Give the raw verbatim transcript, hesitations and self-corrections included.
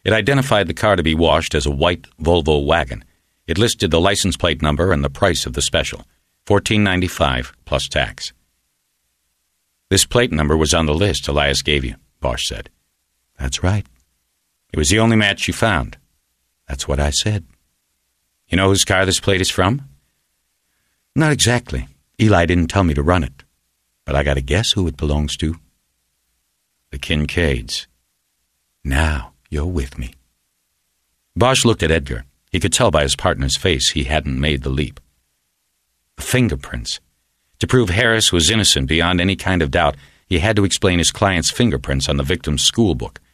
It identified the car to be washed as a white Volvo wagon. It listed the license plate number and the price of the special, fourteen ninety-five plus tax. This plate number was on the list Elias gave you, Bosch said. That's right. It was the only match you found. That's what I said. You know whose car this plate is from? Not exactly. Eli didn't tell me to run it. But I got to guess who it belongs to. The Kincaids. Now you're with me. Bosch looked at Edgar. He could tell by his partner's face he hadn't made the leap. The fingerprints. To prove Harris was innocent beyond any kind of doubt, he had to explain his client's fingerprints on the victim's school book,